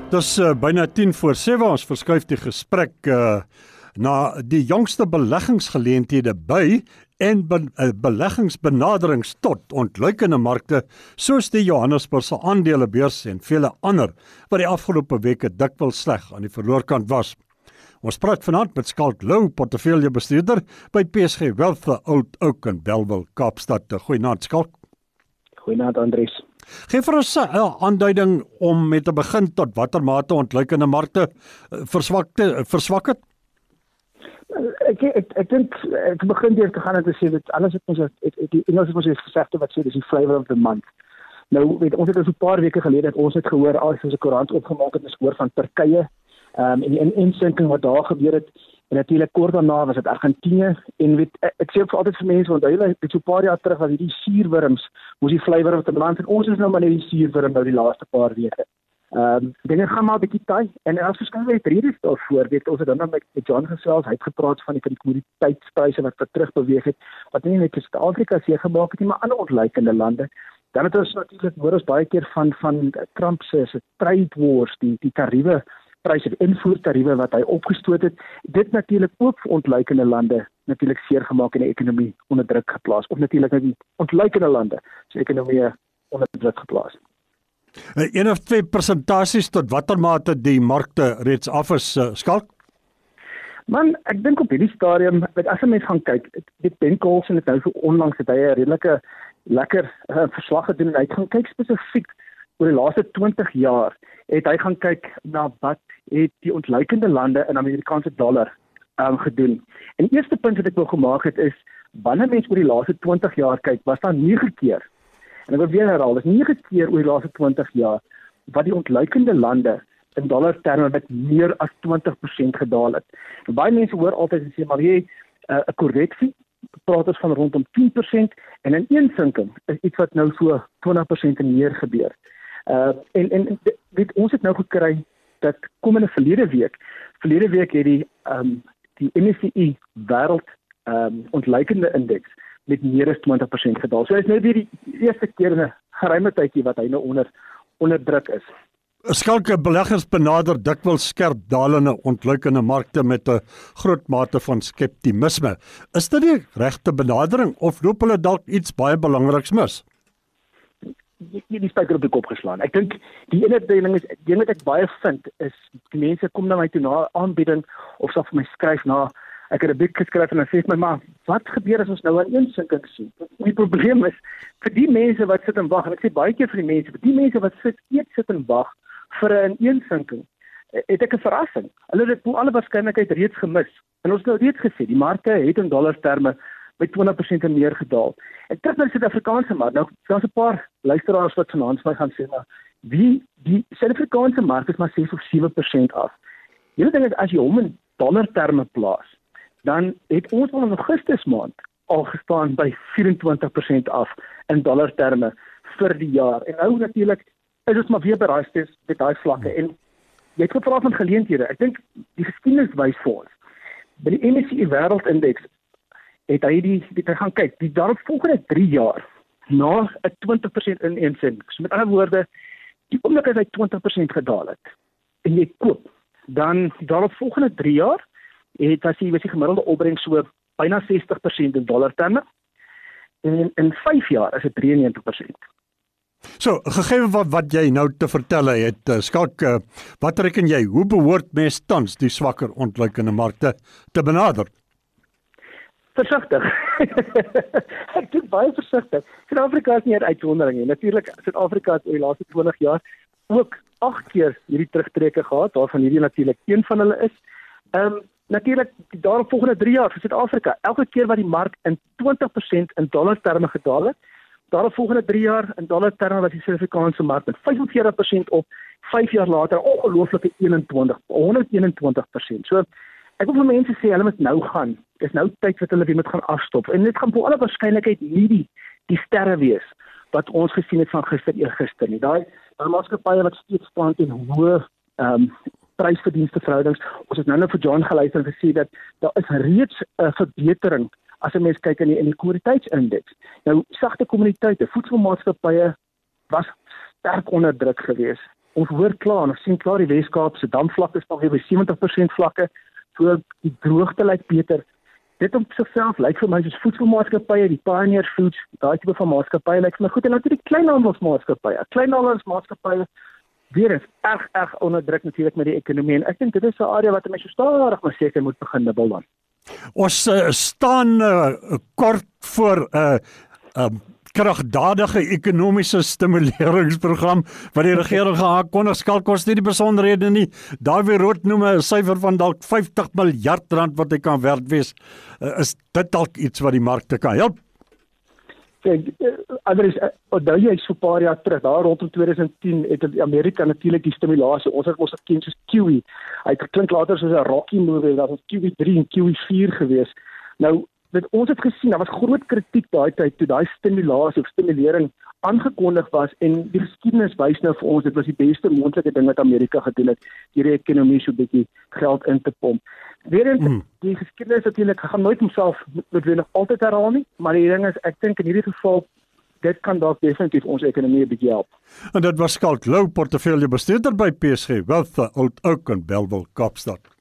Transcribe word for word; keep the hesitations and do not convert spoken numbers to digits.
Dis uh, byna tien voor sewe, ons verskuif die gesprek uh, na die jongste beleggingsgeleenthede by en be uh, beleggingsbenaderings tot ontluikende markte soos die Johannesburgse aandelebeurs en vele ander wat die afgelope weke dikwels sleg aan die verloorkant was. Ons praat vanaand met Skalk Lou, portefeuljebestuurder by P S G Wealth Oud Oak in Bellville, Kaapstad. Goeienaand, Skalk. Goeienaand, Andries. Geef vir ons 'n uh, aanduiding om met te begin tot watter mate ontluikende markte uh, verswakte verswak het. Ek ek ek dink ek begin deur te gaan en te sê dat alles wat ons het die Engels het ons gesegde wat sê dis die flavour of the month. Nou weet ons het dus 'n paar weke gelede dat ons het gehoor al soos 'n koerant opgemaak het, ons hoor van Turkye um, en die inensinking wat daar gebeur het. En natuurlik kort daarna was dit Argentinië en weet ek, ek sê vir altyd vir mense onthou jy dit so 'n paar jaar terug was hierdie suurwurms moes die flavour of the month en ons is nou maar net die suurwurm nou die laaste paar weke. Ehm um, dinge gaan maar 'n bietjie taai en as verskillende redes daarvoor weet ons het dan met, met John gesels, hy het gepraat van die van die kommoditeitspryse wat wat terug beweeg het wat nie net in Suid-Afrika seë gemaak het nie maar ander ontleikende lande. Dan het ons natuurlik hoor ons baie keer van van Trump se se trade wars, die die tariewe pryse, die invoertariewe wat hy opgestoot het, dit natuurlik ook vir ontleikende lande natuurlik seer gemaak en die ekonomie onder druk geplaas of natuurlik net die ontleikende lande se ekonomie onder druk geplaas. Een of twee persentasies tot watter mate die markte reeds af is, uh, Skalk? Man, ek dink op hierdie stadium, as 'n mens gaan kyk, dit Ben Carlson het nou so onlangs het hy 'n redelike lekker uh, verslag gedoen en hy het gaan kyk spesifiek oor die laaste twintig jaar het hy gaan kyk na wat het die ontluikende lande in Amerikaanse dollar um, gedoen. En die eerste punt wat ek wil gemaak het is, wanneer mens oor die laaste twintig jaar kyk, was daar nege keer, en ek wil weer herhaal, dis nege keer oor die laaste twintig jaar, wat die ontluikende lande in dollar terme met meer as twintig persent gedaal het. En baie mense hoor altyd en sê, maar jy, 'n uh, korreksie, praat ons van rondom tien persent, en in een sinking is iets wat nou so twintig persent en meer gebeur. Uh, en, en weet, ons het nou gekry dat komende verlede week, verlede week het die, um, die M S C I wêreld um, ontluikende indeks met meer as twintig persent gedaal. So is nou weer die eerste keer in 'n geruime tydjie wat hy nou onder, onder druk is. Skalke beleggers benader dikwels skerp dalende ontluikende markte met 'n groot mate van skeptisisme. Is dit die regte benadering of loop hulle dalk iets baie belangriks mis? Die, die spyker op die kop geslaan. Ek dink die ene ding is, die ding wat ek baie vind, is die mense kom na my toe na aanbieding, of sal vir my skryf na, ek het 'n boek geskryf en dan sê my, maar wat gebeur as ons nou aan een sinking sien? Die probleem is, vir die mense wat sit en wag, en ek sê baie keer vir die mense, vir die mense wat sit, eet sit en wag, vir 'n een sinking, het ek 'n verrassing. Hulle het dit alle waarskynlikheid reeds gemis. En ons het nou reeds gesê, die markte het in dollar terme met twintig persent en meer gedaal. En terug na die Suid-Afrikaanse mark, nou, daar's 'n paar luisteraars wat vanaand vir my gaan sê, maar wie, die Suid-Afrikaanse mark is maar ses of sewe persent af. Die hele ding is, as jy hom in dollar terme plaas, dan het ons al in Augustus maand al gestaan by vyf-en-twintig persent af in dollar terme vir die jaar. En nou natuurlik is ons maar weer by daai met daai vlakke. En jy het gevra van geleenthede. Ek dink die geskiedenis wys vir ons. By die M S C I wêreldindeks het hy die, die gaan kyk, die daarop volgende drie jaar, na 'n twintig persent ineensinking. So met ander woorde, die oomblik as hy twintig persent gedaal het, en jy koop, dan die daarop volgende drie jaar, het as jy, was die gemiddelde opbrengs so byna sestig persent in dollar terme, en in vyf jaar is dit drieënnegentig persent. So, gegee wat, wat jy nou te vertel het, uh, Skalk, uh, wat reken jy, hoe behoort mens tans die swakker ontluikende markte te benader? Versigtig. Ek dink baie versigtig. Suid-Afrika is nie 'n uitsondering nie. Natuurlik, Suid-Afrika het oor die laaste twintig jaar ook agt keer hierdie terugtrekke gehad, waarvan hierdie natuurlik een van hulle is. Ehm um, natuurlik, die daaropvolgende drie jaar vir Suid-Afrika, elke keer wat die mark in twintig persent in dollar terme gedaal het, daaropvolgende drie jaar in dollar terme was die Suid-Afrikaanse mark met vyfenveertig persent op, vyf jaar later ongelooflike eenentwintig, honderdeenentwintig persent. So ek wil vir mense sê, hulle moet nou gaan. Dis nou tyd wat hulle weer moet gaan afstop. En dit gaan vir alle waarskynlikheid nie die, die sterre wees wat ons gesien het van gister eergister nie. Daai maatskappye wat steeds staan teen hoë ehm um, prysverdienste verhoudings. Ons het nou nou vir John geluister en gesê dat daar is reeds 'n uh, verbetering as 'n mens kyk in die in die kommoditeitsindeks. Nou sagte kommoditeite, voedselmaatskappye was sterk onder druk gewees. ons hoor klaar en ons sien klaar die Weskaap se damvlakke is nog weer by sewentig persent vlakke, so die droogte lyk beter. Dit op sigself lyk vir my soos voedselmaatskappye, die Pioneer Foods, daai tipe van maatskappye lyk vir my goed, en natuurlik kleinhandelsmaatskappye. Kleinhandelsmaatskappye weer is erg erg onder druk natuurlik met die ekonomie, en ek dink dit is 'n area wat mense so stadig maar seker moet begin nibbel dan. Ons uh, staan uh, kort voor 'n uh, uh, kragdadige ekonomiese stimuleringsprogram wat die regering aankondig. Skalk kos nie die besonderhede nie. Dawie Rood noem 'n syfer van dalk vyftig miljard rand wat hy kan werd wees. Uh, is dit dalk iets wat die markte kan help? Kijk, Andries, onthou jy so 'n paar jaar terug, daar rondom twintig tien het Amerika natuurlik die stimulasie, ons het ons geken soos Q E. Hy het geklink later soos 'n Rocky movie, dat was Q E drie en Q E vier gewees. Nou, dit, ons het gesien, daar was groot kritiek daai tyd toe daai stimulasie of stimulering aangekondig was, en die geskiedenis wys nou vir ons dit was die beste moontlike ding wat Amerika gedoen het, hierdie ekonomie so 'n bietjie geld in te pomp. Weerens, mm. die geskiedenis natuurlik gaan nooit homself noodwendig altyd herhaal nie, maar die ding is, ek dink in hierdie geval, dit kan dalk definitief ons ekonomie 'n bietjie help. En dit was Skalk Lou, portefeuljebestuurder by P S G Wealth, Oud Oak en Bellville, Kaapstad.